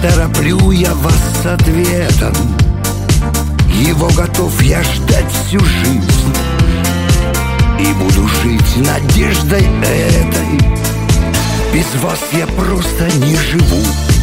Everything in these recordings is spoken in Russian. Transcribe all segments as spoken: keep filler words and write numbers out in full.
тороплю я вас с ответом. Его готов я ждать всю жизнь, и буду жить надеждой этой. Без вас я просто не живу,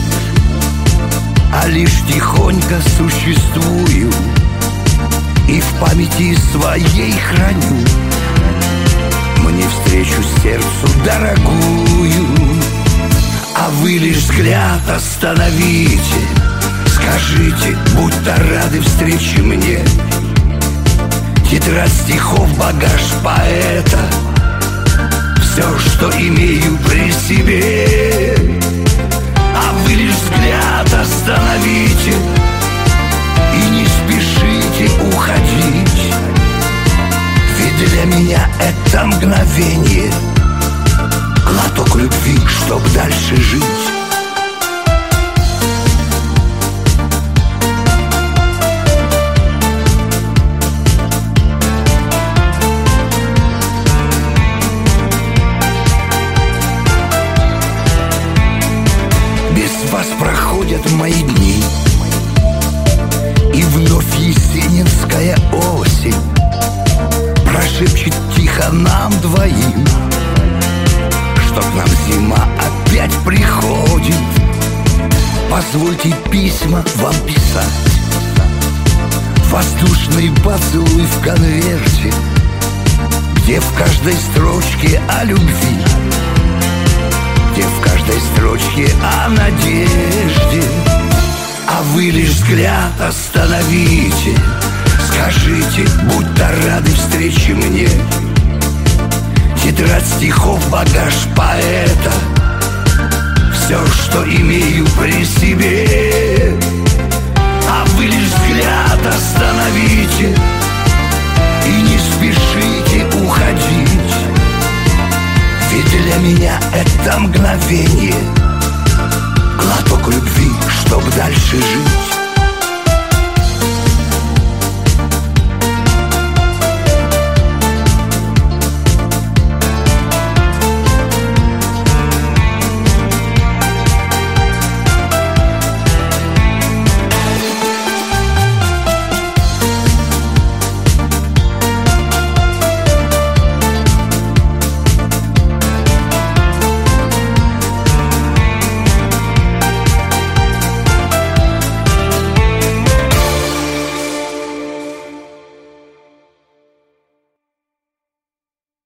а лишь тихонько существую, и в памяти своей храню мне встречу сердцу дорогую. А вы лишь взгляд остановите, скажите, будто рады встрече мне. Тетрадь стихов, багаж поэта, все, что имею при себе. А вы лишь взгляд остановите и не спешите уходить, ведь для меня это мгновение глоток любви, чтоб дальше жить. Без вас проходят мои дни, и вновь есенинская осень прошепчет тихо нам двоим, что к нам зима опять приходит. Позвольте письма вам писать, воздушный поцелуй в конверте, где в каждой строчке о любви, где в каждой строчке о надежде. А вы лишь взгляд остановите, скажите, будто рады встрече мне. Тетрадь стихов, багаж поэта, все, что имею при себе. А вы лишь взгляд остановите и не спешите уходить, ведь для меня это мгновение глоток любви, чтоб дальше жить.